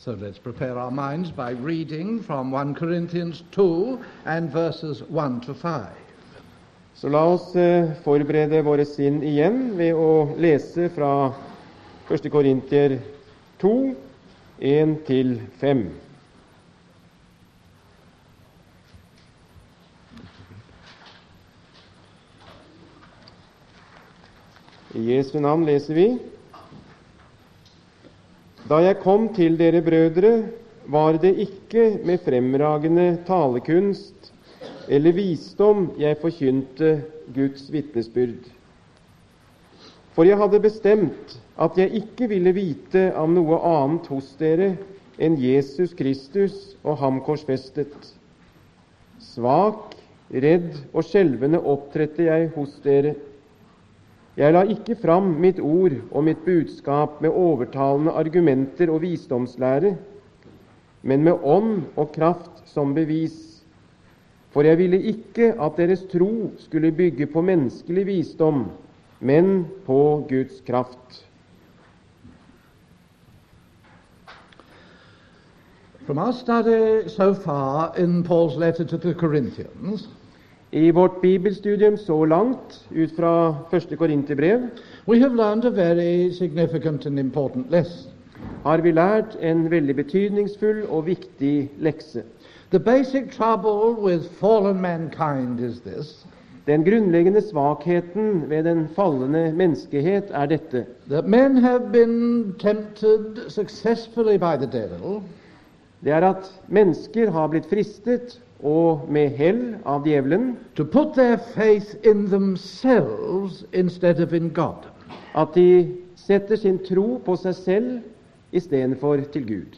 So let's prepare our minds by reading from 1 Corinthians 2 and verses 1 to 5. Så la oss forberede våre sinn igjen ved å lese fra 1. Korintier 2, 1-5. I Jesu navn leser vi: Da jeg kom til dere brødre, var det ikke med fremragende talekunst eller visdom jeg forkynte Guds vitnesbyrd. For jeg hadde bestemt at jeg ikke ville vite av noe annet hos dere enn Jesus Kristus og ham korsfestet. Svak, redd og skjelvende opptrådte jeg hos dere. Jeg la ikke fram mitt ord og mitt budskap med overtalende argumenter og visdomslære, men med ånd og kraft som bevis. For jeg ville ikke at deres tro skulle bygge på menneskelig visdom, men på Guds kraft. From our study so far in Paul's letter to the Corinthians, I vårt bibelstudium så langt, ut fra 1. Korinterbrev, we have learned a very significant and important lesson. har vi lært en veldig betydningsfull og viktig lekse. The basic trouble with fallen mankind is this: Den grunnleggende svakheten ved den fallende menneskehet er dette: that men have been tempted successfully by the devil Det er at mennesker har blitt fristet, og med hell av djevelen, to put their faith in themselves instead of in God. at de setter sin tro på seg selv istedenfor til Gud.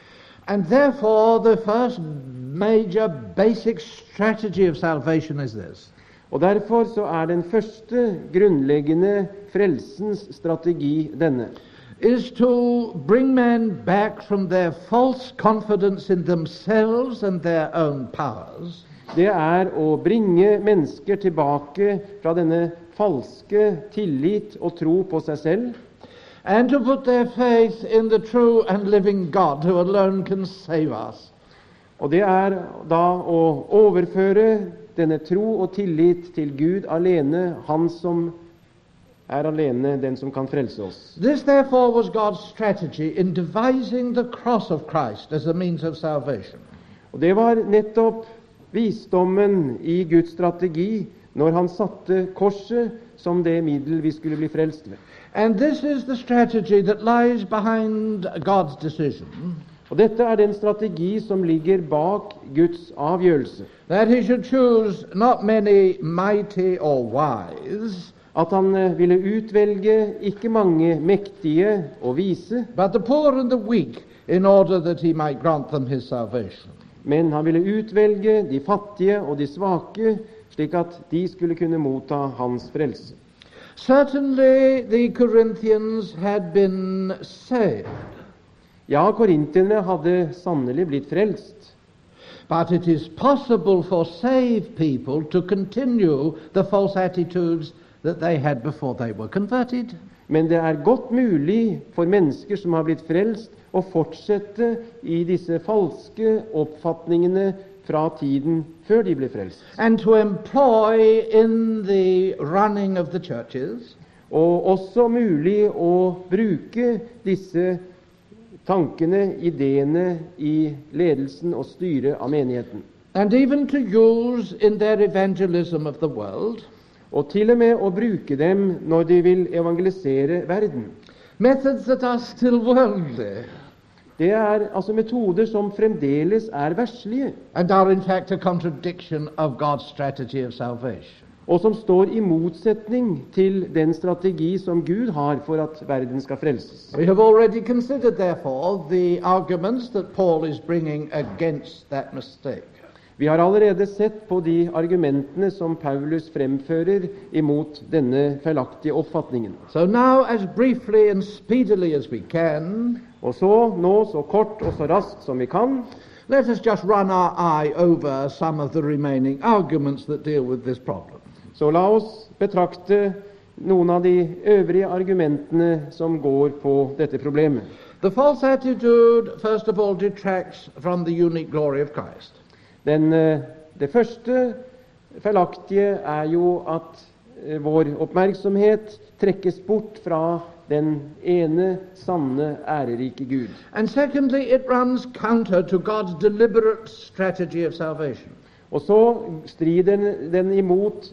And therefore the first major basic strategy of salvation is this: Og derfor så er den første grunnleggende frelsens strategi denne: is to bring men back from their false confidence in themselves and their own powers, Det er å bringe mennesker tilbake fra denne falske tillit og tro på seg selv, and to put their faith in the true and living God who alone can save us. og det er da å overføre denne tro og tillit til Gud alene, Han som er alene den som kan frelse oss. This therefore was God's strategy in devising the cross of Christ as a means of salvation. Og det var nettopp visdommen i Guds strategi når Han satte korset som det middel vi skulle bli frelst ved. And this is the strategy that lies behind God's decision Og dette er den strategi som ligger bak Guds avgjørelse, that he should choose not many mighty or wise, at Han ville utvelge ikke mange mektige og vise, but the poor and the weak, in order that he might grant them his salvation. men Han ville utvelge de fattige og de svake, slik at de skulle kunne motta Hans frelse. Certainly the Corinthians had been saved, Ja, korinterne hadde sannelig blitt frelst, but it is possible for saved people to continue the false attitudes that they had before they were converted. men det er godt mulig for mennesker som har blitt frelst, å fortsette i disse falske oppfatningene fra tiden før de ble frelst, And to employ in the running of the churches og også mulig å bruke disse tankene, ideene, i ledelsen og styret av menigheten, and even to use in their evangelism of the world og til og med å bruke dem når de vil evangelisere verden. methods that are still worldly Det er altså metoder som fremdeles er verslige, and are in fact a contradiction of God's strategy of salvation. og som står i motsetning til den strategi som Gud har for at verden skal frelses. We have already considered, therefore, the arguments that Paul is bringing against that mistake. Vi har allerede sett på de argumentene som Paulus fremfører imot denne feilaktige oppfatningen. So now, as briefly and speedily as we can, Og så, nå så kort og så raskt som vi kan, let us just run our eye over some of the remaining arguments that deal with this problem. så la oss betrakte noen av de øvrige argumentene som går på dette problemet. The false attitude, first of all, detracts from the unique glory of Christ. Det første feilaktige jo at vår oppmerksomhet trekkes bort fra den ene, sanne, ærerike Gud. And secondly, it runs counter to God's deliberate strategy of salvation. Og så strider den imot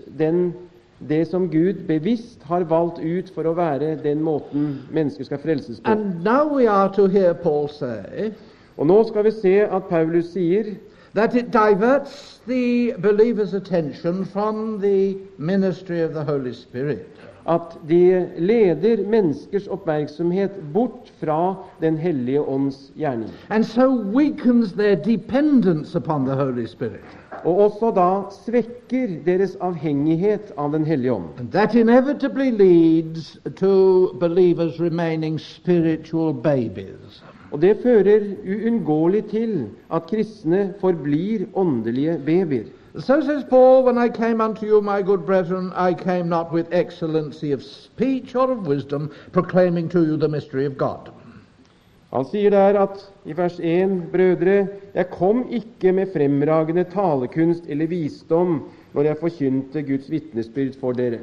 det som Gud bevisst har valgt ut for å være den måten mennesker skal frelses på. And now we are to hear Paul say, Og nå skal vi se at Paulus sier that it diverts the believer's attention from the ministry of the Holy Spirit. at de leder menneskers oppmerksomhet bort fra Den hellige ånds gjerning. And so weakens their dependence upon the Holy Spirit. Og også da svekker deres avhengighet av Den hellige ånd. And that inevitably leads to believers remaining spiritual babies. Og det fører uunngåelig til at kristne forblir åndelige babyer. So says Paul, when I came unto you, my good brethren, I came not with excellency of speech or of wisdom, proclaiming to you the mystery of God. Han sier der at i vers 1, brødre, jeg kom ikke med fremragende talekunst eller visdom når jeg forkynte Guds vitnesbyrd for dere.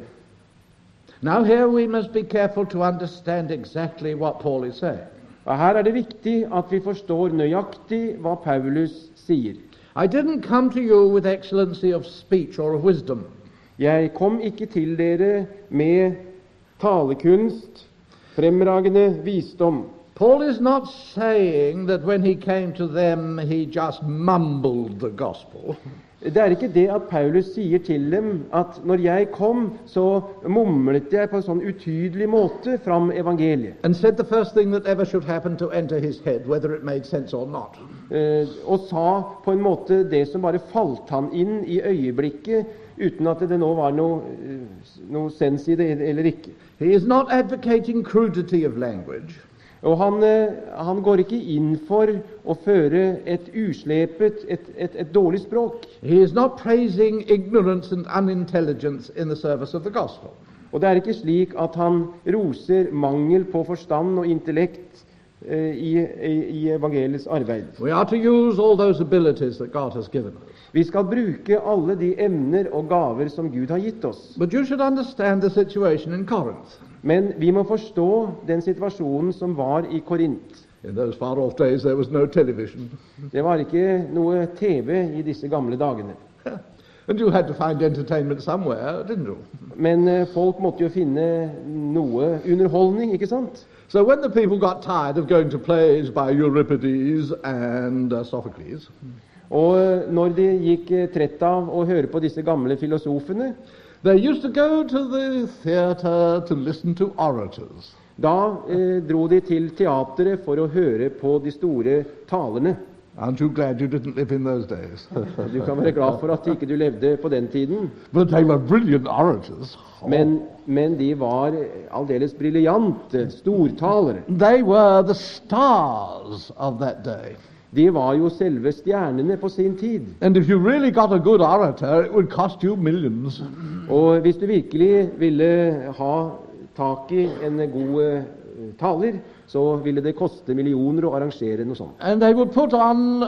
Now here we must be careful to understand exactly what Paul is saying. Og her det viktig at vi forstår nøyaktig hva Paulus sier. I didn't come to you with excellency of speech or of wisdom. Jeg kom ikke til dere med talekunst, fremragende visdom. Paul is not saying that when he came to them, he just mumbled the gospel. Det ikke det at Paulus sier til dem at når jeg kom, så mumlet jeg på en sånn utydelig måte fram evangeliet. And said the first thing that ever should happen to enter his head, whether it made sense or not. Og sa på en måte det som bare falt han inn i øyeblikket, uten at det nå var noe sens i det eller ikke. He is not advocating crudity of language. Og han går ikke inn for å føre et uslepet, et dårlig språk. He is not praising ignorance and unintelligence in the service of the gospel. Og det ikke slik at han roser mangel på forstand og intellekt i evangeliets arbeid. We are to use all those abilities that God has given us. Vi skal bruke alle de evner og gaver som Gud har gitt oss. But you should understand the situation in Corinth. Men vi må forstå den situasjonen som var i Korint. In those far off days there was no television. Det var ikke noe TV i disse gamle dagene. And you had to find entertainment somewhere, didn't you? Men folk måtte jo finne noe underholdning, ikke sant? So when the people got tired of going to plays by Euripides and Sophocles, og når de gikk trett av å høre på disse gamle filosofene, they used to go to the theater to listen to orators. Da dro de til teateret for å høre på de store talerne. Aren't you glad you didn't live in those days? Du kan være glad for at ikke du levde på den tiden. But they were brilliant orators. Men de var aldeles briljante stortalere. They were the stars of that day. De var jo selve stjernene på sin tid. And if you really got a good orator, it would cost you millions. Og hvis du virkelig ville ha tak i en god taler, så ville det koste millioner å arrangere noe sånt. And they would put on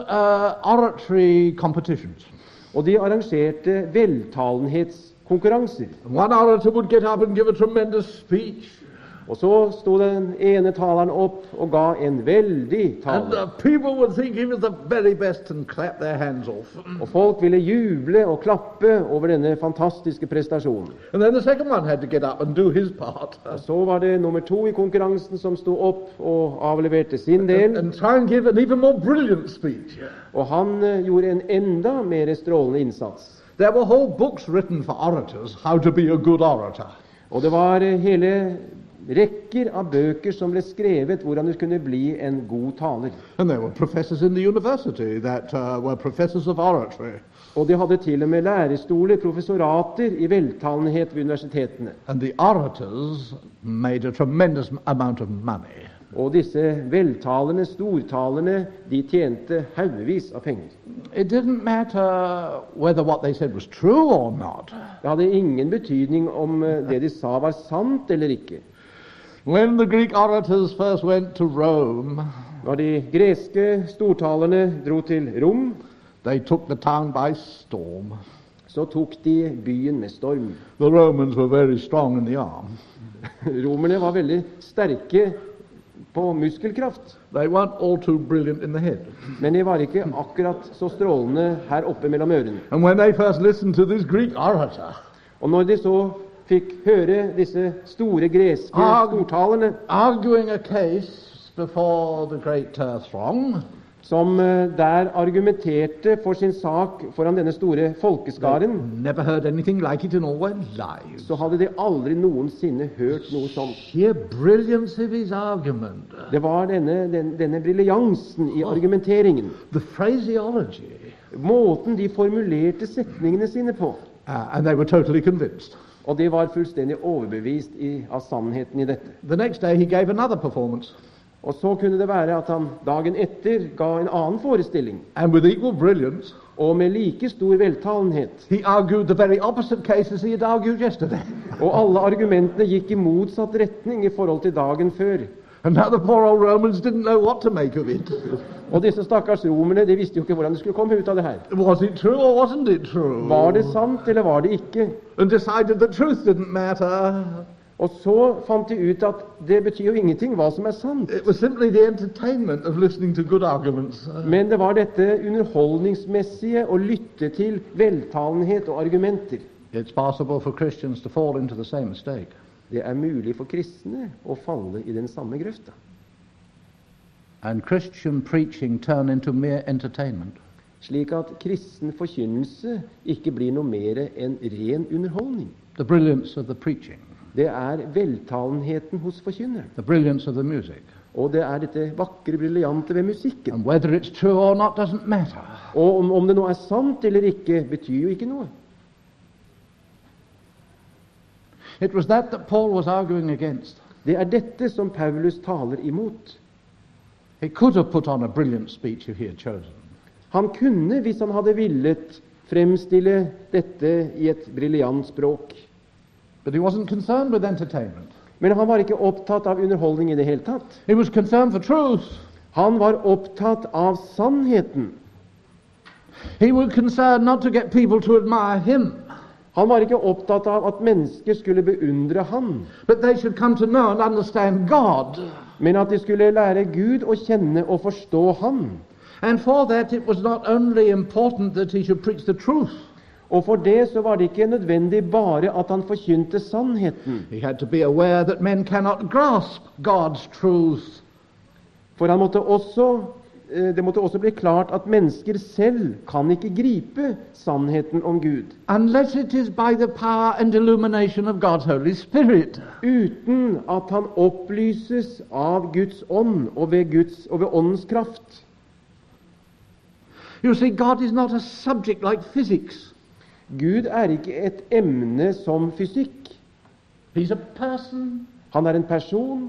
oratory competitions. Og de arrangerte veltalenhetskonkurranser. One orator would get up and give a tremendous speech. Og så stod den ene taleren opp og ga en veldig tale. And the people would think he was the very best and clap their hands off. Og folk ville juble og klappe over denne fantastiske prestasjonen. And then the second one had to get up and do his part. Og så var det nummer 2 i konkurransen som stod opp og avleverte sin del. And try and give an even more brilliant speech. Og han gjorde en enda mer strålende innsats. There were whole books written for orators, how to be a good orator. Og det var hele rekker av bøker som ble skrevet hvordan du kunne bli en god taler. And there were professors in the university that were professors of oratory. Og de hadde til og med lærestoler, professorater i veltalenhet ved universitetene. And the orators made a tremendous amount of money. Og disse veltalerne, stortalerne, de tjente haugevis av penger. It didn't matter whether what they said was true or not. Det hadde ingen betydning om det de sa var sant eller ikke. When the Greek orators first went to Rome, Når de greske stortalerne dro til Rom, they took the town by storm. så tok de byen med storm. The Romans were very strong in the arm. Romerne var veldig sterke på muskelkraft, They weren't all too brilliant in the head. men de var ikke akkurat så strålende her oppe mellom ørene. And when they first listened to this Greek orator, Og når de så fikk høre disse store greske stortalerne arguing a case before the great throng, som der argumenterte for sin sak foran denne store folkeskaren, never heard anything like it in all their lives. så hadde de aldri noensinne hørt noe sånt. Sheer brilliance of his argument, Det var denne briljansen i argumenteringen, the phraseology, måten de formulerte setningene sine på. and they were totally convinced. Og de var fullstendig overbevist av sannheten i dette. The next day he gave another performance, Og så kunne det være at han dagen etter ga en annen forestilling, and with equal brilliance, og med like stor veltalenhet. he argued the very opposite case as he had argued yesterday. Og alle argumentene gikk i motsatt retning i forhold til dagen før. And now the poor old Romans didn't know what to make of it. Og disse stakkars romerne, de visste jo ikke hvordan de skulle komme ut av det her. Was it true or wasn't it true? Var det sant, eller var det ikke? And decided that truth didn't matter. Og så fant de ut at det betyr jo ingenting hva som er sant. It was simply the entertainment of listening to good arguments. Men det var dette underholdningsmessige å lytte til veltalenhet og argumenter. It's possible for Christians to fall into the same mistake. Det er mulig for kristne å falle i den samme grøfta. And Christian preaching turn into mere entertainment. Slik at kristen forkynnelse ikke blir noe mer enn ren underholdning. The brilliance of the preaching, Det er veltalenheten hos forkynneren. the brilliance of the music. Og det er dette vakre, briljante ved musikken. And whether it's true or not doesn't matter. Og om det nå er sant eller ikke, betyr jo ikke noe. It was that Paul was arguing against. Det er dette som Paulus taler imot. He could have put on a brilliant speech if he had chosen. Han kunne, hvis han hadde villet, fremstille dette i et briljant språk. But he wasn't concerned with entertainment. Men han var ikke opptatt av underholdning i det hele tatt. He was concerned for truth. Han var opptatt av sannheten. He was concerned not to get people to admire him, Han var ikke opptatt av at mennesker skulle beundre han, but they should come to know and understand God. men at de skulle lære Gud å kjenne og forstå han. And for that it was not only important that he should preach the truth. Og for det så var det ikke nødvendig bare at han forkynte sannheten. He had to be aware that men cannot grasp God's truth. For det måtte også bli klart at mennesker selv kan ikke gripe sannheten om Gud, Unless it is by the power and illumination of God's Holy Spirit. uten at han opplyses av Guds ånd og ved åndens kraft. You see, God is not a subject like physics. Gud er ikke et emne som fysikk. He's a person. Han er en person.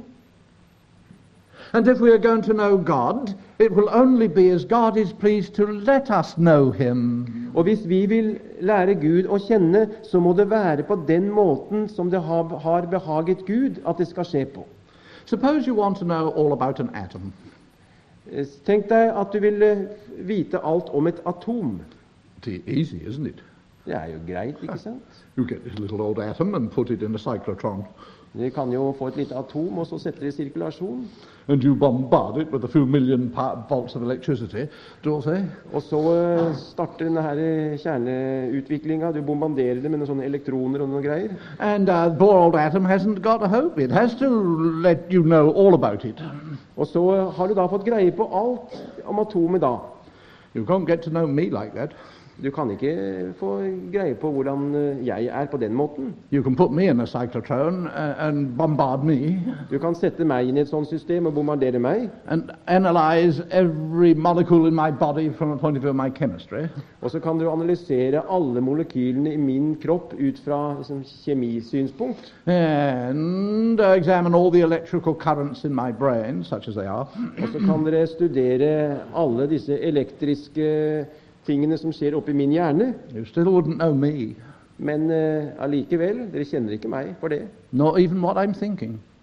And if we are going to know God, it will only be as God is pleased to let us know him. Og hvis vi vil lære Gud å kjenne, så må det være på den måten som det har behaget Gud at det skal skje på. Suppose you want to know all about an atom. Tenk deg at du vil vite alt om et atom. It's easy, isn't it? Det er jo greit, ikke sant? You get this little old atom and put it in a cyclotron, Du kan jo få et lite atom, og så sette det i sirkulasjon. and you bombard it with a few million volts of electricity, Dorothy. Og så starter denne her kjerneutviklinga. Du bombarderer det med noen sånne elektroner og noen greier. And the poor old atom hasn't got a hope. It has to let you know all about it. Og så har du da fått greie på alt om atomet da. You can't get to know me like that. Du kan ikke få greie på hvordan jeg er på den måten. You can put me in a cyclotron and bombard me Du kan sette meg inn i et sånt system og bombardere meg, and analyze every molecule in my body from a point of view of my chemistry. og så kan du analysere alle molekylene i min kropp ut fra liksom, kjemisynspunkt. And examine all the electrical currents in my brain, such as they are. Og så kan dere studere alle disse elektriske tingene som skjer oppi min hjerne. You still wouldn't know me, Men allikevel, dere kjenner ikke meg for det. nor even what I'm thinking.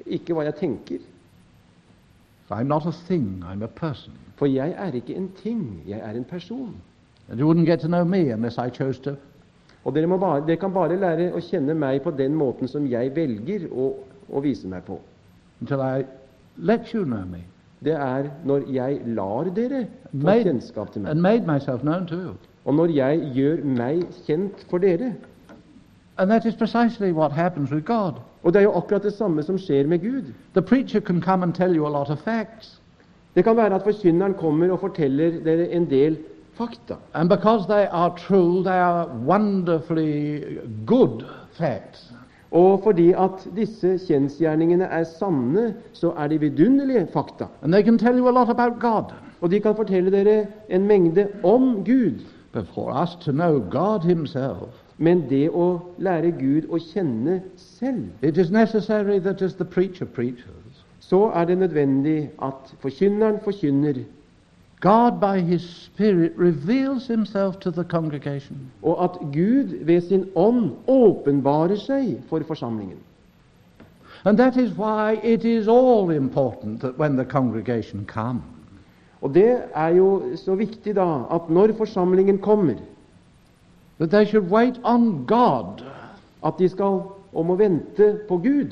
ikke hva jeg tenker. I'm not a thing, I'm a person. For jeg er ikke en ting, jeg er en person. And you wouldn't get to know me unless I chose to. Og dere kan bare lære å kjenne meg på den måten som jeg velger å vise meg på. Until I let you know me. Det er når jeg lar dere få kjennskap til meg. And made myself known to you. Og når jeg gjør meg kjent for dere. And that is precisely what happens with God. Og det er jo akkurat det samme som skjer med Gud. The preacher can come and tell you a lot of facts. Det kan være at forkynneren kommer og forteller dere en del fakta. And because they are true, they are wonderfully good facts. Og fordi at disse kjensgjerningene er sanne, så er de vidunderlige fakta. And they can tell you a lot about God. Og de kan fortelle dere en mengde om Gud. But for us to know God himself, men det å lære Gud å kjenne selv, it is necessary that as the preacher preaches, så er det nødvendig at forkynneren forkynner, God by his Spirit reveals himself to the congregation. Og at Gud ved sin ånd åpenbarer seg for forsamlingen. And that is why it is all important that when the congregation comes, og det er jo så viktig da, at når forsamlingen kommer, that they should wait on God. At de skal om å vente på Gud.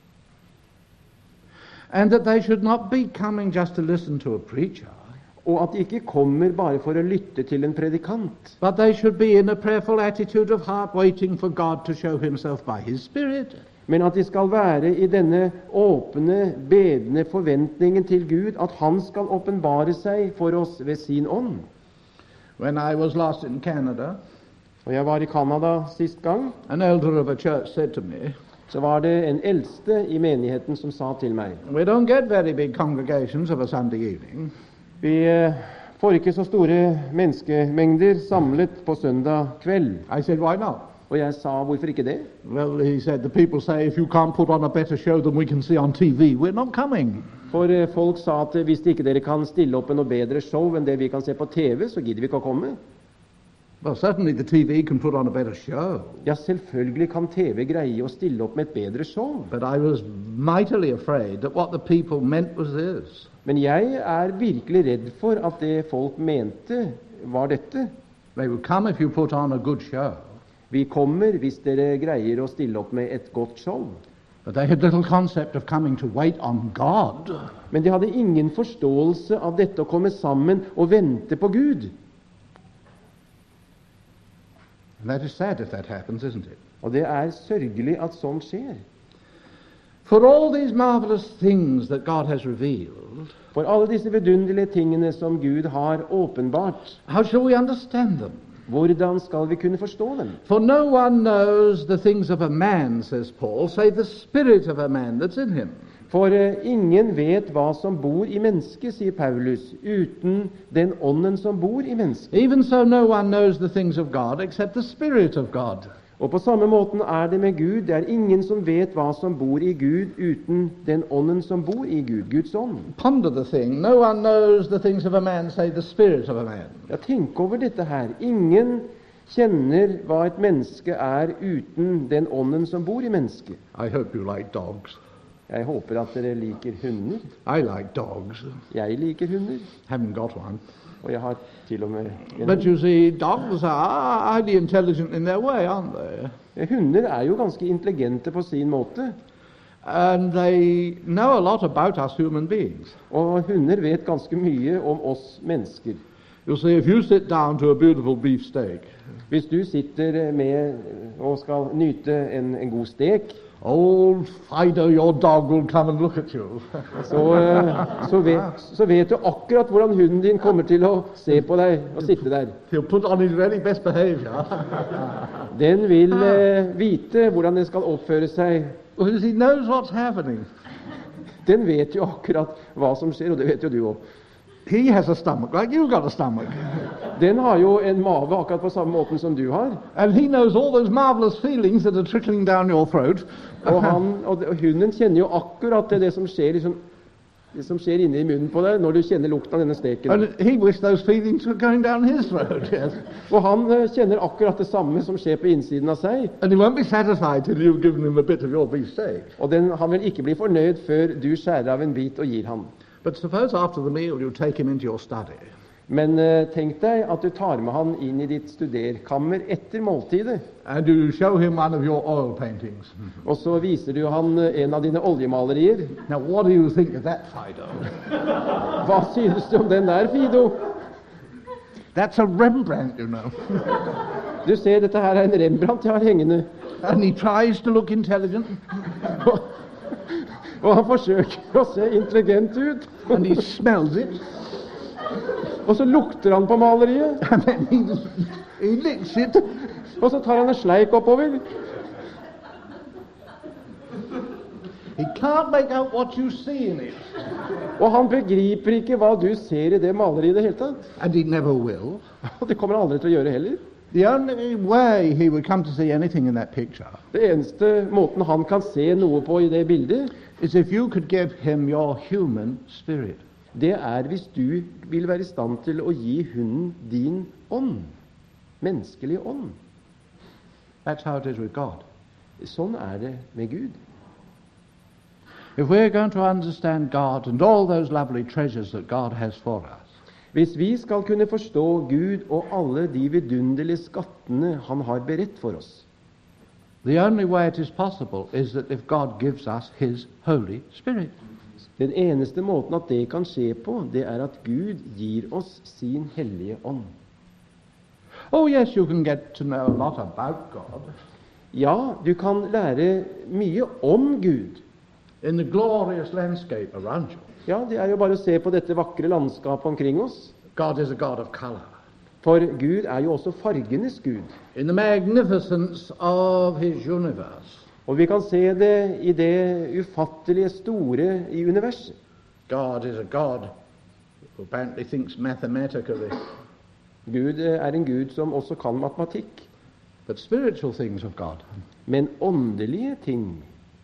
And that they should not be coming just to listen to a preacher. Og at de ikke kommer bare for å lytte til en predikant. But they should be in a prayerful attitude of heart, waiting for God to show himself by his Spirit. Men at de skal være i denne åpne, bedende forventningen til Gud, at han skal åpenbare seg for oss ved sin ånd. When I was last in Canada, og jeg var i Canada sist gang, an elder of a church said to me, så var det en eldste i menigheten som sa til meg, we don't get very big congregations of a Sunday evening. Vi får ikke så store menneskemengder samlet på søndag kveld. I said, why not? Og jeg sa, hvorfor ikke det? Well, he said, the people say, if you can't put on a better show than we can see on TV, we're not coming. For folk sa at hvis ikke dere kan stille opp en noe bedre show enn det vi kan se på TV, så gidder vi ikke å komme. Well, certainly the TV can put on a better show. Ja, selvfølgelig kan TV greie å stille opp med et bedre show. But I was mightily afraid that what the people meant was this. Men jeg er virkelig redd for at det folk mente var dette. They would come if you put on a good show. Vi kommer hvis dere greier å stille opp med et godt show. But they had little concept of coming to wait on God. Men de hadde ingen forståelse av dette å komme sammen og vente på Gud. And that is sad if that happens, isn't it? Og det er sørgelig at sånt skjer. For all these marvelous things that God has revealed, for alle disse vidunderlige tingene som Gud har åpenbart, how shall we understand them? Hvordan skal vi kunne forstå dem? For no one knows the things of a man, says Paul, save the spirit of a man that's in him. For ingen vet hva som bor i mennesket, sier Paulus, uten den ånden som bor i mennesket. Even so, no one knows the things of God except the Spirit of God. Og på samme måten er det med Gud. Det er ingen som vet hva som bor i Gud, uten den ånden som bor i Gud, Guds ånd. Ponder the thing. No one knows the things of a man, save the spirit of a man. Ja, tenk over dette her. Ingen kjenner hva et menneske er uten den ånden som bor i mennesket. I hope you like dogs. Jeg håper at dere liker hunder. I like dogs. Jeg liker hunder. Haven't got one. Og jeg har til og med en But you see, dogs are highly intelligent in their way, aren't they? Hunder er jo ganske intelligente på sin måte. And they know a lot about us human beings. Og hunder vet ganske mye om oss mennesker. You see, if you sit down to a beautiful beef steak, hvis du sitter med og skal nyte en god stek, old Fido, your dog will come and look at you. så vet du akkurat hvordan hunden din kommer til å se på deg og sitte der. He'll put on his very best behavior. Den vil vite hvordan den skal oppføre seg. Because he knows what's happening. Den vet jo akkurat hva som skjer, og det vet jo du også. He has a stomach, like you've got a stomach. Den har jo en mave akkurat på samme måten som du har. And he knows all those marvelous feelings that are trickling down your throat. og hunden kjenner jo akkurat det som skjer liksom det som skjer inne i munnen på deg når du kjenner lukten av denne steken. And he wished those feelings were going down his throat, yes. Og han kjenner akkurat det samme som skjer på innsiden av seg. And he won't be satisfied till you've given him a bit of your beefsteak. Og han vil ikke bli fornøyd før du skjærer av en bit og gir ham. But suppose after the meal you take him into your study. Men tenk deg at du tar med han inn i ditt studerkammer etter måltidet. And you show him one of your oil paintings. Og så viser du han en av dine oljemalerier. Now what do you think of that, Fido? Hva synes du om den der, Fido? That's a Rembrandt, you know. Du ser, dette her er en Rembrandt jeg har hengende. And he tries to look intelligent. Og han forsøker å se intelligent ut. And he smells it. Og så lukter han på maleriet. And then he licks it. Og så tar han en sleik oppover. He can't make out what you see in it. Og han begriper ikke hva du ser i det maleriet i det hele tatt. And he never will. Og det kommer han aldri til å gjøre heller. The only way he would come to see anything in that picture Det eneste måten han kan se noe på i det bildet, is if you could give him your human spirit. det er hvis du vil være i stand til å gi hunden din ånd. Menneskelig ånd. That's how it is with God. Sånn er det med Gud. If we're going to understand God and all those lovely treasures that God has for us, Hvis vi skal kunne forstå Gud og alle de vidunderlige skattene han har beredt for oss, the only way it is possible is that if God gives us His Holy Spirit. den eneste måten at det kan skje på, det er at Gud gir oss sin hellige ånd. Oh yes, you can get to know a lot about God. Ja, du kan lære mye om Gud. In the glorious landscape around you. Ja, det er jo bare å se på dette vakre landskapet omkring oss. God is a God of color. For Gud er jo også fargenes Gud. In the magnificence of His universe, Og vi kan se det i det ufattelige store i universet. God is a God who apparently thinks mathematically, Gud er en Gud som også kan matematikk. but spiritual things of God. Men åndelige ting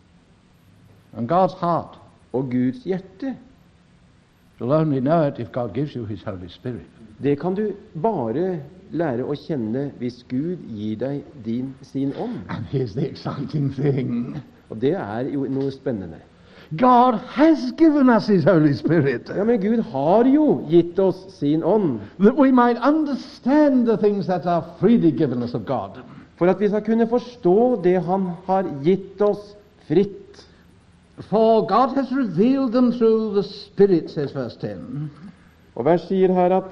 And God's heart, og Guds hjerte, you'll only know it if God gives you His Holy Spirit. det kan du bare lære å kjenne hvis Gud gir deg sin ånd. And here's the exciting thing. Og det er jo noe spennende. God has given us His Holy Spirit, Ja, men Gud har jo gitt oss sin ånd, that we might understand the things that are freely given us of God. for at vi skal kunne forstå det han har gitt oss fritt. For God has revealed them through the Spirit, says verse 10. Og vers 10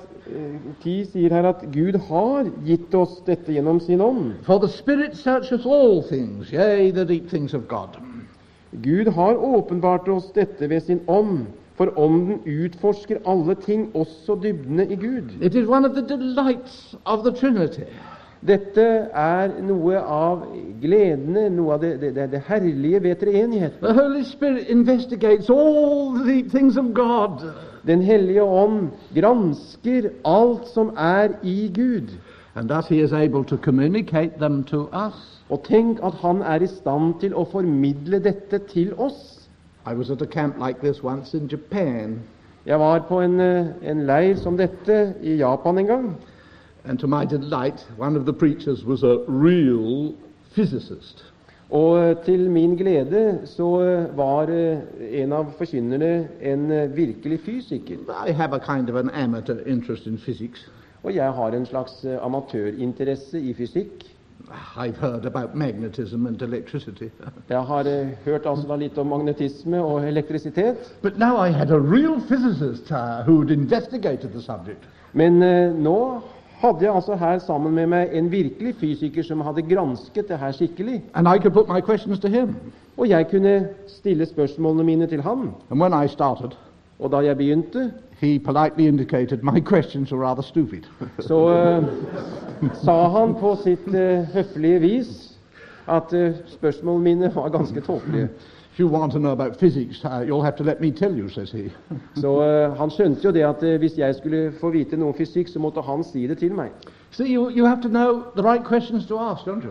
sier her at Gud har gitt oss dette gjennom sin ånd. For the Spirit searcheth all things, yea, the deep things of God. Gud har åpenbart oss dette ved sin ånd, for ånden utforsker alle ting, også dybdene i Gud. It is one of the delights of the Trinity. Dette er noe av gledene, noe av det herlige ved treenigheten. The Holy Spirit investigates all the deep things of God. Den hellige ånd gransker alt som er i Gud. And thus He is able to communicate them to us. Og tenk at han er i stand til å formidle dette til oss. I was at a camp like this once in Japan, Jeg var på en leir som dette i Japan en gang. and to my delight, one of the preachers was a real physicist. Og til min glede så var en av forkynnerne en virkelig fysiker. I have a kind of an amateur interest in physics. Og jeg har en slags amatørinteresse i fysikk. I've heard about magnetism and electricity. Jeg har hørt altså da litt om magnetisme og elektrisitet. But now I had a real physicist who'd investigated the subject. Men nå hadde jeg altså her sammen med meg en virkelig fysiker som hadde gransket det her skikkelig. And I could put my questions to him. Og jeg kunne stille spørsmålene mine til han. And when I started, Og da jeg begynte, he politely indicated my questions were rather stupid. så sa han på sitt høflige vis at spørsmålene mine var ganske tåpelige. If you want to know about physics, you'll have to let me tell you, says he. Så han skjønte jo det at hvis jeg skulle få vite noe om fysikk, så måtte han si det til meg. See, you have to know the right questions to ask, don't you?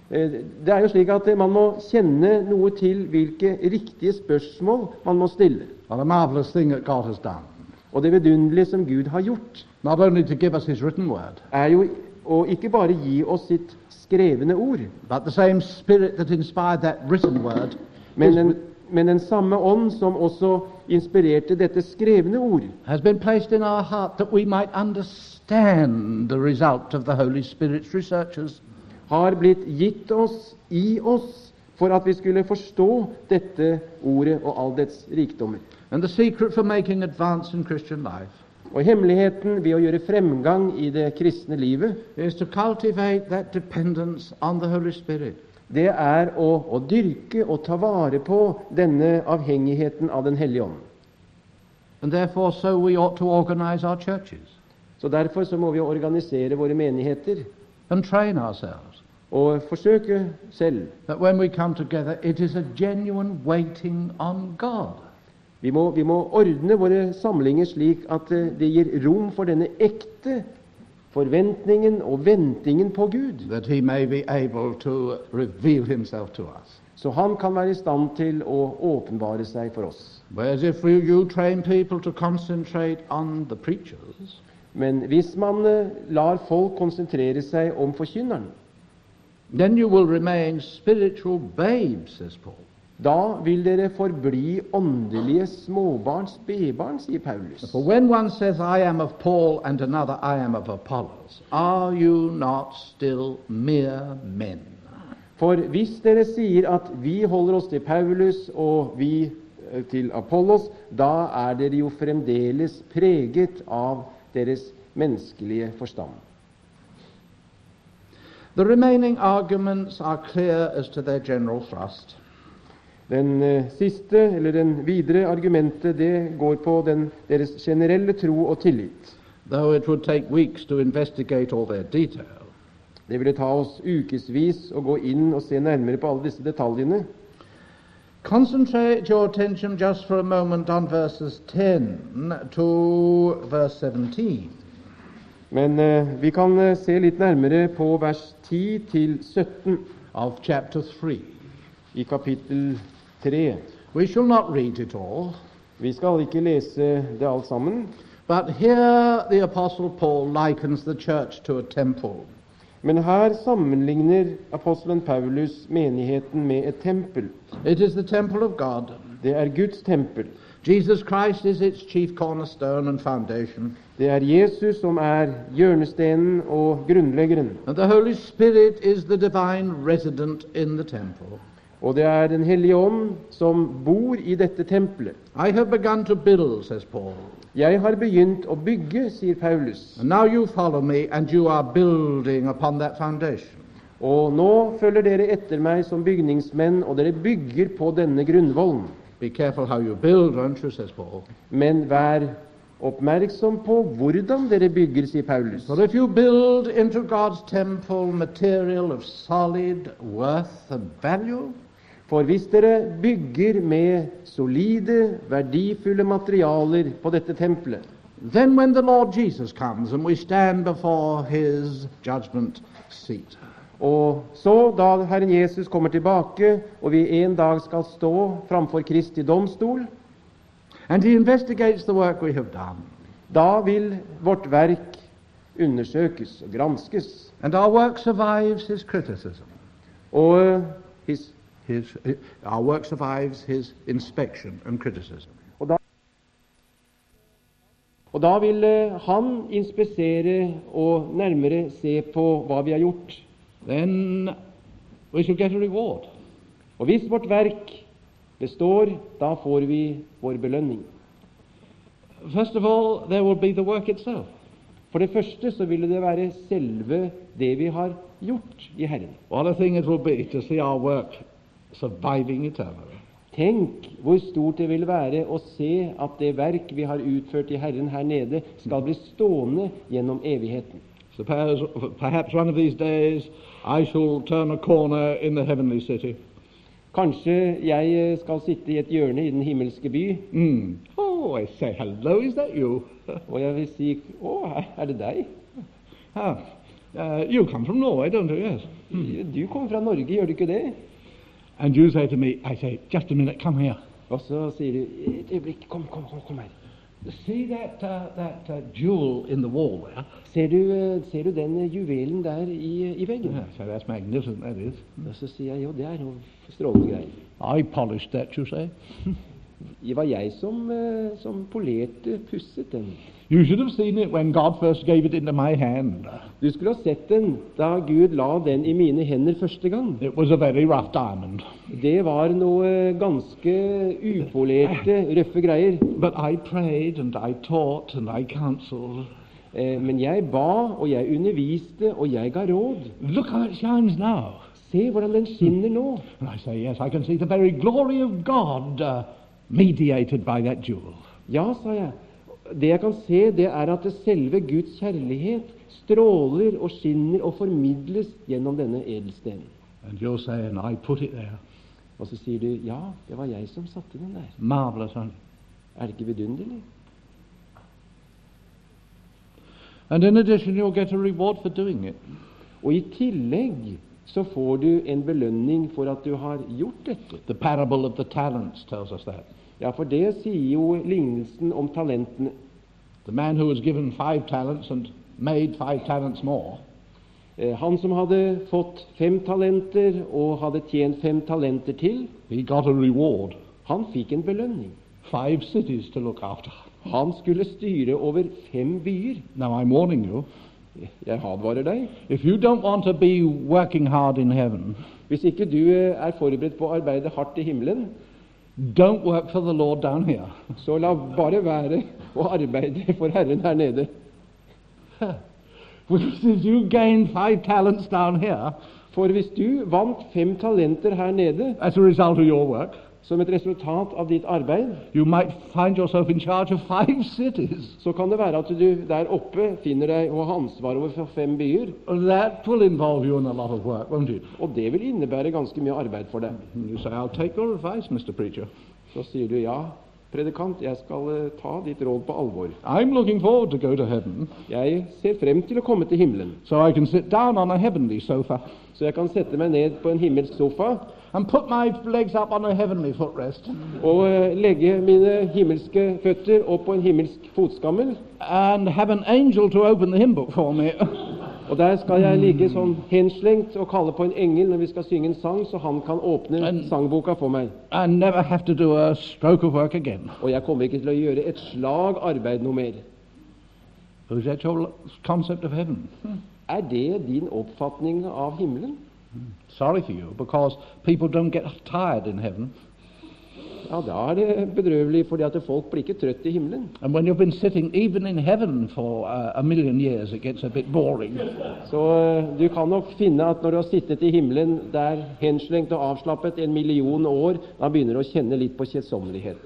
Det er jo slik at man må kjenne noe til hvilke riktige spørsmål man må stille. What a marvelous thing that God has done. Og det vidunderlige som Gud har gjort, Not only to give us his written word, er jo å ikke bare gi oss sitt skrevne ord, but the same Spirit that inspired that written word men den samme ånd som også inspirerte dette skrevne ord, has been placed in our heart that we might understand the result of the Holy Spirit's researches. har blitt gitt oss i oss for at vi skulle forstå dette ordet og all dets rikdommer. And the secret for making advance in Christian life Og hemmeligheten ved å gjøre fremgang i det kristne livet, is to cultivate that dependence on the Holy Spirit. det er å dyrke og ta vare på denne avhengigheten av Den hellige ånd. And therefore, so we ought to organize our churches Så derfor så må vi organisere våre menigheter and train ourselves og forsøke selv. that when we come together, it is a genuine waiting on God. Vi må ordne våre samlinger slik at det gir rom for denne ekte forventningen og ventingen på Gud, That he may be able to reveal himself to us. så han kan være i stand til å åpenbare seg for oss. Whereas if you train people to concentrate on the preachers, Men hvis man lar folk konsentrere seg om forkynneren, then you will remain spiritual babes, says Paul. da vil dere forbli åndelige småbarn, spedbarn, sier Paulus. For when one says, I am of Paul, and another, I am of Apollos, are you not still mere men? For hvis dere sier at vi holder oss til Paulus og vi til Apollos, da er dere jo fremdeles preget av deres menneskelige forstand. The remaining arguments are clear as to their general thrust. Den siste, eller den videre argumentet, det går på deres generelle tro og tillit. Though it would take weeks to investigate all their detail. Det ville ta oss ukesvis å gå inn og se nærmere på alle disse detaljene. Concentrate your attention just for a moment on verses 10 to verse 17. Men vi kan se litt nærmere på vers 10 til 17 of chapter 3. i kapittel 3. We shall not read it all, Vi skal ikke lese det alt sammen, but here the Apostle Paul likens the church to a temple. men her sammenligner apostelen Paulus menigheten med et tempel. It is the temple of God. Det er Guds tempel. Jesus Christ is its chief cornerstone and foundation. Det er Jesus som er hjørnestenen og grunnleggeren. And the Holy Spirit is the divine resident in the temple. Og det er Den hellige ånd som bor i dette tempelet. I have begun to build, says Paul. Jeg har begynt å bygge, sier Paulus. And now you follow me, and you are building upon that foundation. Og nå følger dere etter meg som bygningsmenn, og dere bygger på denne grunnvollen. Be careful how you build, don't you, says Paul. Men vær oppmerksom på hvordan dere bygger, sier Paulus. For if you build into God's temple material of solid worth and value, For hvis dere bygger med solide, verdifulle materialer på dette tempelet, then when the Lord Jesus comes and we stand before his judgment seat, og så da Herren Jesus kommer tilbake, og vi en dag skal stå framfor Kristi domstol, and he investigates the work we have done, da vil vårt verk undersøkes og granskes, and our work survives his criticism. og Our work survives his inspection and criticism. Og da vil han inspisere og nærmere se på hva vi har gjort. Then we shall get a reward. Og hvis vårt verk består, da får vi vår belønning. First of all, there will be the work itself. For det første så ville det være selve det vi har gjort i Herren. What a thing it will be to see our work surviving eternally. Tenk hvor stort det vil være å se at det verk vi har utført i Herren her nede, skal bli stående gjennom evigheten. Suppose perhaps one of these days I shall turn a corner in the heavenly city. Kanskje jeg skal sitte i et hjørne i den himmelske by, Oh, I say, hello, is that you? og jeg vil si, å, er det deg? You come from Norway, don't you? Yes. Du kommer fra Norge, gjør du ikke det? And you say to me, I say, just a minute, come here. Og så sier du, et øyeblikk, kom her. See that jewel in the wall there? Ser du den juvelen der i veggen? Yeah, so that's magnificent, that is. Og så sier jeg, jo, det er noe strålende greier. I polished that, you say? Det var jeg som polerte, pusset den. You should have seen it when God first gave it into my hand. Du skulle ha sett den da Gud la den i mine hender første gang. It was a very rough diamond. Det var noe ganske upolerte, røffe greier. But I prayed and I taught and I counseled. Men jeg ba, og jeg underviste, og jeg ga råd. Look how it shines now. Se hvordan den skinner nå. And I say, yes, I can see the very glory of God mediated by that jewel. Ja, sa jeg. Det jeg kan se, det er at selve Guds kjærlighet stråler og skinner og formidles gjennom denne edelstenen. And you'll say, and I put it there. Og så sier du, ja, det var jeg som satte den der. Marvelous, honey. Er det ikke vidunderlig? And in addition, you'll get a reward for doing it. Og i tillegg så får du en belønning for at du har gjort dette. The parable of the talents tells us that. Ja, for det sier jo lignelsen om talentene. The man who was given 5 talents and made 5 talents more. Han som hadde fått 5 talenter og hadde tjent 5 talenter til, He got a reward. han fikk en belønning. 5 cities to look after. Han skulle styre over 5 byer. Now I'm warning you, Jeg advarer deg. if you don't want to be working hard in heaven, Hvis ikke du er forberedt på å arbeide hardt i himmelen, don't work for the Lord down here. så la bare være å arbeide for Herren her nede. Because if you gain 5 talents down here For hvis du vant 5 talenter her nede as a result of your work, som et resultat av ditt arbeid, you might find yourself in charge of 5 cities. så kan det være at du der oppe finner deg å ha ansvar over 5 byer, That will involve you in a lot of work, won't it? og det vil innebære ganske mye arbeid for deg. And you say, I'll take your advice, Mr. Preacher. Så sier du, ja, predikant, jeg skal ta ditt råd på alvor. I'm looking forward to go to heaven, Jeg ser frem til å komme til himmelen, so I can sit down on a heavenly sofa så jeg kan sette meg ned på en himmelsk sofa and put my legs up on a heavenly footrest og legge mine himmelske føtter opp på en himmelsk fotskammel, and have an angel to open the hymn book for me. og der skal jeg ligge sånn henslengt og kalle på en engel når vi skal synge en sang, så han kan åpne sangboka for meg. And never have to do a stroke of work again. Og jeg kommer ikke til å gjøre et slag arbeid noe mer. Is that your concept of heaven? Er det din oppfatning av himmelen? Sorry for you, because people don't get tired in heaven. Ja, da er det bedrøvelig, fordi at folk blir ikke trøtt i himmelen. And when you've been sitting even in heaven for a million years, it gets a bit boring. Så du kan nok finne at når du har sittet i himmelen der henslengt og avslappet 1 million år, da begynner du å kjenne litt på kjedsommelighet.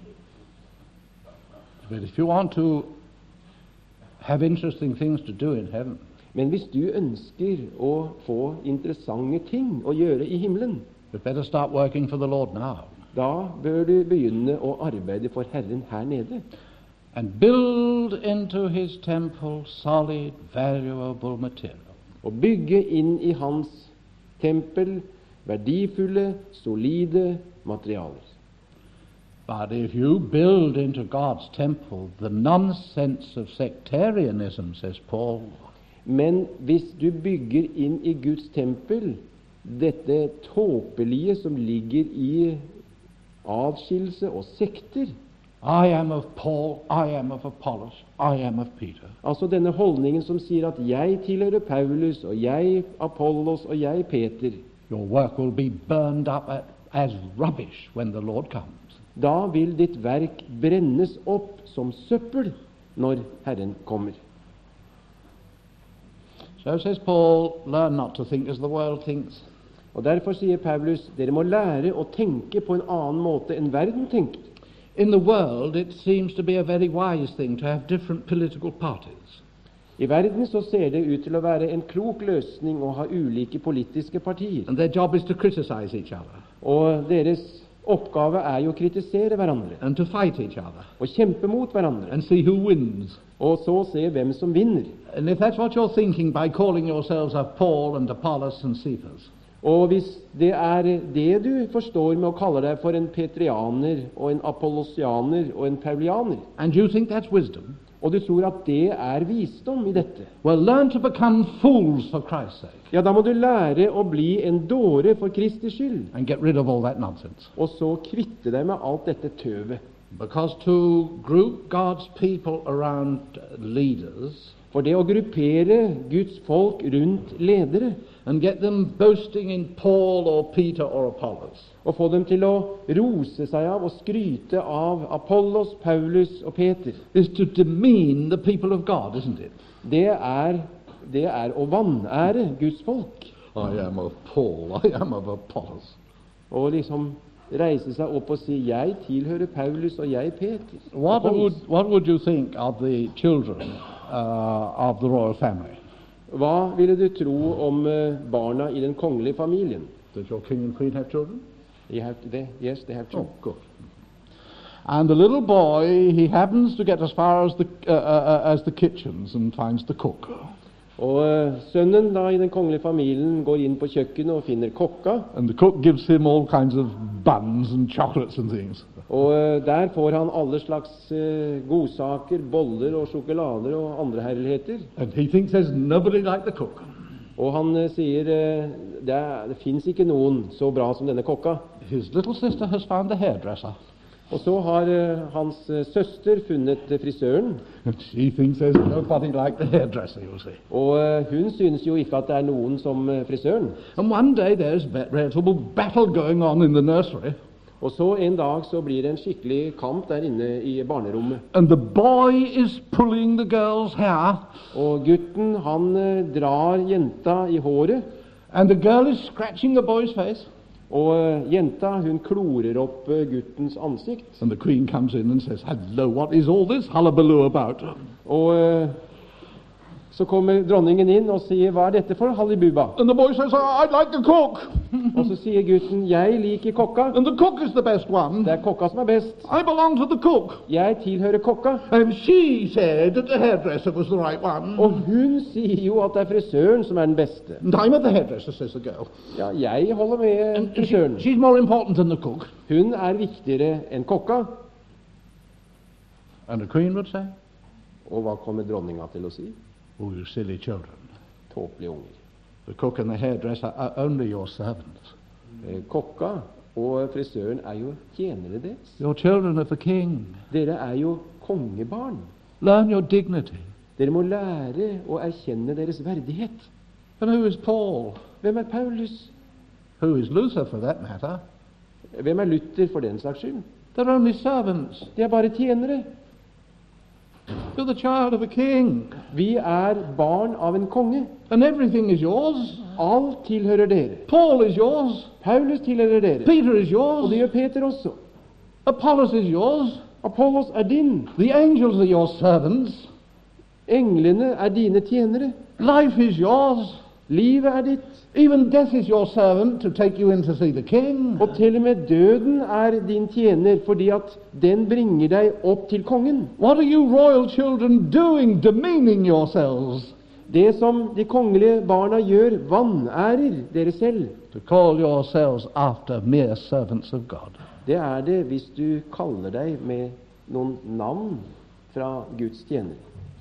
But if you want to have interesting things to do in heaven, Men hvis du ønsker å få interessante ting å gjøre i himmelen, you'd better start working for the Lord now. da bør du begynne å arbeide for Herren her nede. And build into his temple solid, valuable material. Og bygge inn i hans tempel verdifulle, solide materialer. But if you build into God's temple the nonsense of sectarianism, says Paul, Men hvis du bygger inn i Guds tempel dette tåpelige som ligger i avskillelse og sekter, I am of Paul, I am of Apollos, I am of Peter. altså denne holdningen som sier at jeg tilhører Paulus, og jeg Apollos, og jeg Peter, Your work will be burned up as rubbish when the Lord comes. da vil ditt verk brennes opp som søppel når Herren kommer. So says Paul, learn not to think as the world thinks. Og derfor sier Paulus, dere må lære å tenke på en annen måte enn verden tenker. In the world, it seems to be a very wise thing to have different political parties. I verden så ser det ut til å være en klok løsning å ha ulike politiske partier. And their job is to criticize each other. Og deres Oppgave er jo å kritisere hverandre and to fight each other og kjempe mot hverandre, and see who wins. og så se hvem som vinner. And if that's what you're thinking by calling yourselves of Paul and Apollos and Cephas, Og hvis det er det du forstår med å kalle deg for en petrianer og en apollosianer og en paulianer, and you think that's wisdom, og du tror at det er visdom i dette, well, learn to become fools for Christ's sake ja, da må du lære å bli en dåre for Kristi skyld, and get rid of all that nonsense. og så kvitte deg med alt dette tøvet. Because to group God's people around leaders For det å gruppere Guds folk rundt ledere, and get them boasting in Paul or Peter or Apollos og få dem til å rose seg av og skryte av Apollos, Paulus og Peter, is to demean the people of God, isn't it? det er å vanære Guds folk. I am of Paul, I am of Apollos. Og liksom reise seg opp og si 'Jeg tilhører Paulus, og jeg Peter'. What would you think of the children of the royal family? Hva ville du tro om barna i den kongelige familien? Does your king and queen have children? Yes, they have Oh, children. good. And the little boy, he happens to get as far as the kitchens and finds the cook. Og sønnen da i den kongelige familien går inn på kjøkkenet og finner kokka, And the cook gives him all kinds of buns and chocolates and things. og der får han alle slags godsaker, boller og sjokolader og andre herligheter. And he thinks there's nobody like the cook. Og han sier det fins ikke noen så bra som denne kokka. His little sister has found the hairdresser. Og så har hans søster funnet frisøren, And she thinks there's nobody like the hairdresser, you see. og hun synes jo ikke at det er noen som frisøren. And one day there's a veritable battle going on in the nursery. Og så en dag så blir det en skikkelig kamp der inne i barnerommet. And the boy is pulling the girl's hair. Og gutten han drar jenta i håret, And the girl is scratching the boy's face. og jenta hun klorer opp guttens ansikt. And the queen comes in and says, "Hello, what is all this hullabaloo about?" Og så kommer dronningen inn og sier 'Hva er dette for hallebuba?' And the boy says, "I like the cook." Og så sier gutten 'Jeg liker kokka. And the cook is the best one. Det er kokka som er best. I belong to the cook. Jeg tilhører kokka.' And she said that the hairdresser was the right one. Og hun sier jo at det er frisøren som er den beste. And I'm at the hairdresser, says the girl. Ja, jeg holder med frisøren. She's more important than the cook. Hun er viktigere enn kokka. And the queen would say, Og hva kommer dronninga til å si? "Oh, you silly children. Tåpelige unger. The cook and the hairdresser are only your servants. Kokka og frisøren er jo tjenere deres. You're children of the king. Dere er jo kongebarn. Learn your dignity." Dere må lære å erkjenne deres verdighet. And who is Paul? Hvem er Paulus? Who is Luther, for that matter? Hvem er Luther for den slags skyld? They're only servants. De er bare tjenere. You're the child of a king. Vi er barn av en konge. And everything is yours. Alt tilhører dere. Paul is yours. Paulus tilhører dere. Peter is Og yours. det gjør Peter også. Apollos is yours. Apollos er din. The angels are your servants. Englene er dine tjenere. Life is yours. Livet er ditt. Even death is your servant to take you in to see the king. Og til og med døden er din tjener, fordi at den bringer deg opp til kongen. What are you royal children doing, demeaning yourselves? Det som de kongelige barna gjør, vanærer dere selv. To call yourselves after mere servants of God. Det er det hvis du kaller deg med noen navn fra Guds tjenere.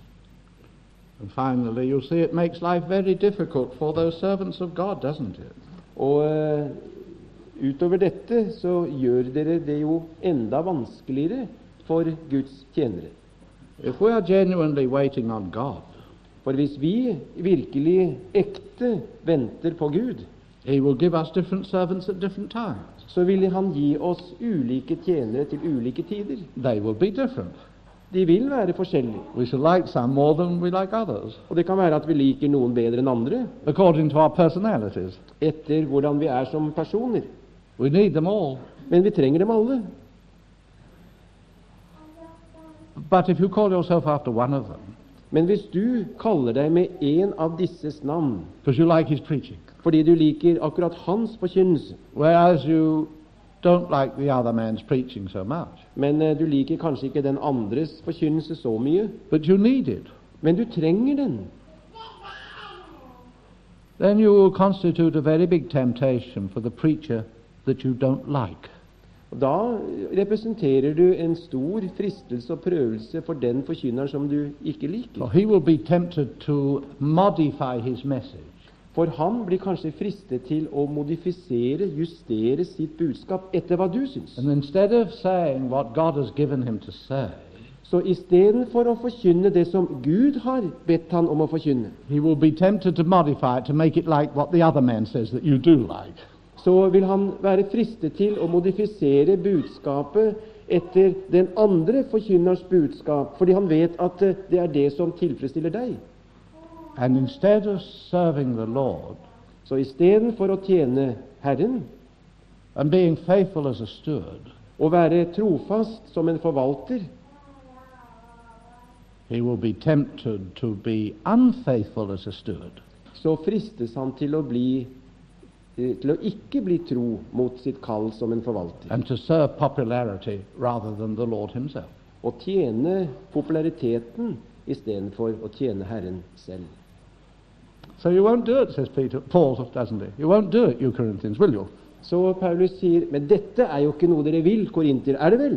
And finally, you see, it makes life very difficult for those servants of God, doesn't it? Og utover dette så gjør dere det jo enda vanskeligere for Guds tjenere. If we are genuinely waiting on God, For hvis vi virkelig ekte venter på Gud, He will give us different servants at different times. så vil Han gi oss ulike tjenere til ulike tider. They will be different. De vil være forskjellige. We shall like some more than we like others, Og det kan være at vi liker noen bedre enn andre, according to our personalities. etter hvordan vi er som personer. We need them all. Men vi trenger dem alle. But if you call yourself after one of them, Men hvis du kaller deg med en av disses navn because you like his preaching, fordi du liker akkurat hans forkynnelse, whereas you don't like the other man's preaching so much, Men du liker kanskje ikke den andres forkynnelse så mye. but you need it. Men du trenger den. Then you will constitute a very big temptation for the preacher that you don't like. Og da representerer du en stor fristelse og prøvelse for den forkynneren som du ikke For liker. he will be tempted to modify his message For han blir kanskje fristet til å modifisere, justere sitt budskap etter hva du syns. and instead of saying what God has given him to say, Så istedenfor å forkynne det som Gud har bedt han om å forkynne, he will be tempted to modify it to make it like what the other man says that you do like. så vil han være fristet til å modifisere budskapet etter den andre forkynnerens budskap, fordi han vet at det er det som tilfredsstiller deg. And instead of serving the Lord Så istedenfor å tjene Herren and being faithful as a steward, og være trofast som en forvalter, he will be tempted to be unfaithful as a steward så fristes han til å ikke bli tro mot sitt kall som en forvalter, and to serve popularity rather than the Lord himself. og tjene populariteten istedenfor å tjene Herren selv. So you won't do it, says Paul, doesn't he? You won't do it, you Corinthians, will you? Så Paulus sier, men dette er jo ikke noe dere vil, korinter, er det vel?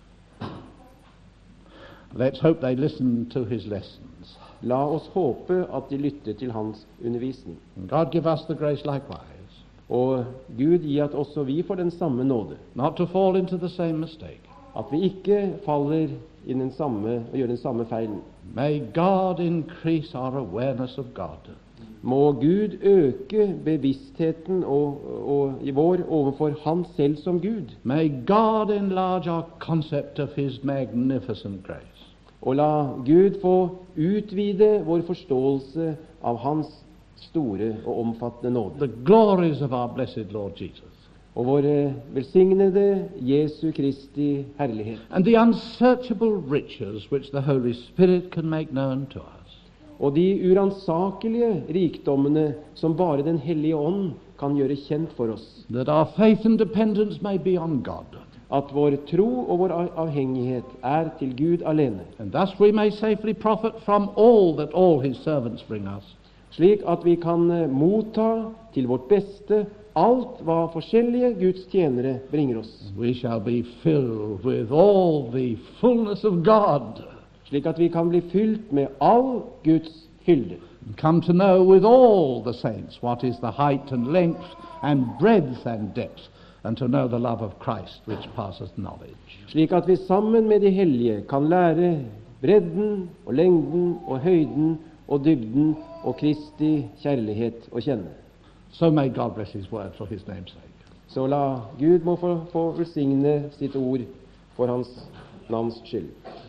Let's hope they listen to his lessons. La oss håpe at de lytter til hans undervisning. And God give us the grace likewise, Og Gud gi at også vi får den samme nåde, not to fall into the same mistake. at vi ikke faller i den samme og gjør den samme feilen. May God increase our awareness of God. Må Gud øke bevisstheten og i vår overfor Han selv som Gud, May God enlarge our concept of his magnificent grace. og la Gud få utvide vår forståelse av Hans store og omfattende nåde. The glories of our blessed Lord Jesus, Og vår velsignede Jesu Kristi herlighet, and the unsearchable riches which the Holy Spirit can make known to us. og de uransakelige rikdommene som bare Den hellige ånd kan gjøre kjent for oss, That our faith and dependence may be on God, at vår tro og vår avhengighet er til Gud alene, and thus we may safely profit from all that all his servants bring us, slik at vi kan motta til vårt beste alt hva forskjellige Guds tjenere bringer oss, we shall be filled with all the fullness of God, slik at vi kan bli fylt med all Guds fylde, and come to know with all the saints what is the height and length and breadth and depth, and to know the love of Christ which passeth knowledge. slik at vi sammen med de hellige kan lære bredden og lengden og høyden og dybden og Kristi kjærlighet å kjenne. So may God bless his word for his name's sake. Så la Gud må få velsigne sitt ord for Hans navns skyld.